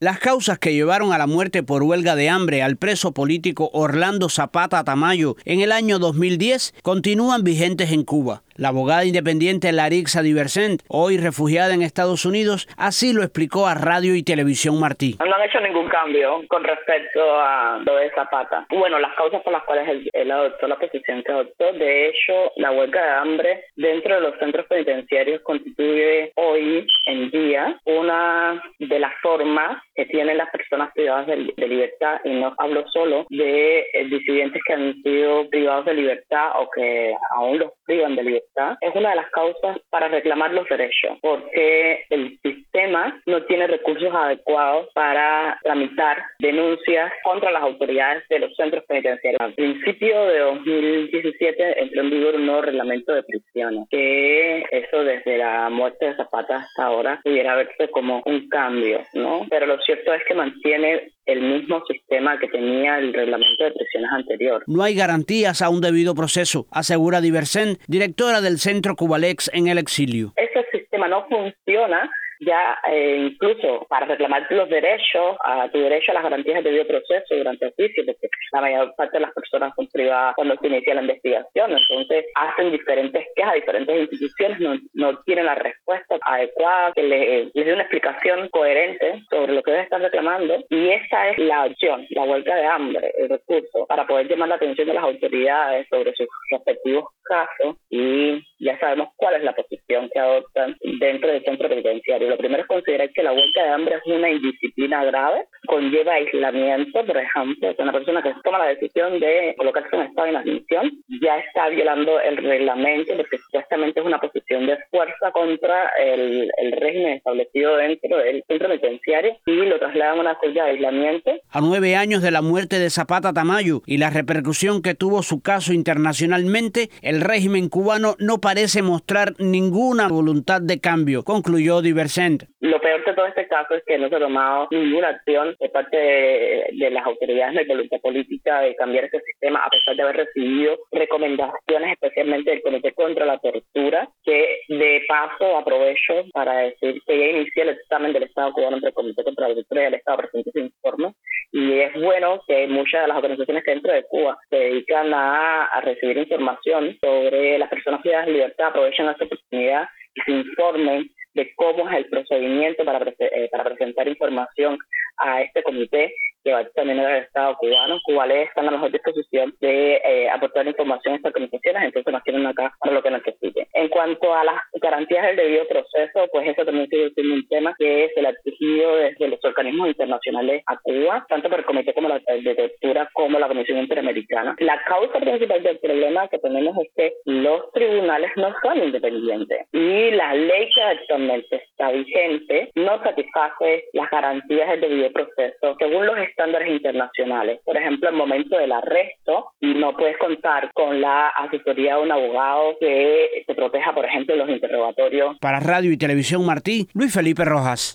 Las causas que llevaron a la muerte por huelga de hambre al preso político Orlando Zapata Tamayo en el año 2010 continúan vigentes en Cuba. La abogada independiente Larixa Diversent, hoy refugiada en Estados Unidos, así lo explicó a Radio y Televisión Martí. No han hecho ningún cambio con respecto a lo de Zapata. Bueno, las causas por las cuales él adoptó la posición que adoptó, de hecho, la huelga de hambre dentro de los centros penitenciarios constituye hoy en día una de las formas que tienen las personas privadas de libertad, y no hablo solo de disidentes que han sido privados de libertad o que aún los privan de libertad. Es una de las causas para reclamar los derechos, porque el sistema no tiene recursos adecuados para tramitar denuncias contra las autoridades de los centros penitenciarios. A principio de 2017 entró en vigor un nuevo reglamento de prisiones, que eso desde la muerte de Zapata hasta ahora pudiera verse como un cambio, ¿no? Pero lo cierto es que mantiene el mismo sistema que tenía el reglamento de prisiones anterior. No hay garantías a un debido proceso, asegura Diversent, directora del Centro Cubalex en el exilio. Ese sistema no funciona. Ya incluso para reclamar los derechos, a tu derecho a las garantías de debido proceso durante el juicio, porque la mayor parte de las personas son privadas cuando se inicia la investigación, entonces hacen diferentes quejas, diferentes instituciones no tienen la respuesta adecuada que les dé una explicación coherente sobre lo que ellos están reclamando, y esa es la opción, la huelga de hambre, el recurso, para poder llamar la atención de las autoridades sobre sus respectivos casos, y ya sabemos cuál es la posición que adoptan dentro del centro penitenciario. Lo primero es considerar que la huelga de hambre es una indisciplina grave, conlleva aislamiento. Por ejemplo, que una persona que toma la decisión de colocarse en estado de inadmisión ya está violando el reglamento, porque supuestamente es una posición de fuerza contra el régimen establecido dentro del centro penitenciario, y lo trasladan a una celda de aislamiento. A 9 años de la muerte de Zapata Tamayo y la repercusión que tuvo su caso internacionalmente, el régimen cubano no parece mostrar ninguna voluntad de cambio, concluyó Diversent. Lo peor de todo este caso es que no se ha tomado ninguna acción de parte de las autoridades de voluntad política de cambiar ese sistema, a pesar de haber recibido recomendaciones especialmente del Comité contra la Tortura, que de paso aprovecho para decir que ya inicié el examen del Estado cubano entre el Comité contra la Tortura y el Estado presente ese informe, y es bueno que muchas de las organizaciones que dentro de Cuba se dedican a recibir información sobre las personas privadas de libertad aprovechen esta oportunidad y se informen de cómo es el procedimiento para presentar información a este comité que va a examinar el Estado cubano. Cubalex está en la mejor disposición de aportar información a estas organizaciones, entonces nos tienen acá para lo que necesiten. En cuanto a las garantías del debido proceso, pues eso también sigue siendo un tema que se le ha exigido desde los organismos internacionales a Cuba, tanto por el Comité como de Tortura como la Comisión Interamericana. La causa principal del problema que tenemos es que los tribunales no son independientes y la ley que actualmente está vigente no satisface las garantías del debido proceso según los estándares internacionales. Por ejemplo, en el momento del arresto no puedes contar con la asesoría de un abogado que te proteja, por ejemplo, los interrogatorios. Para Radio y Televisión Martí, Luis Felipe Rojas.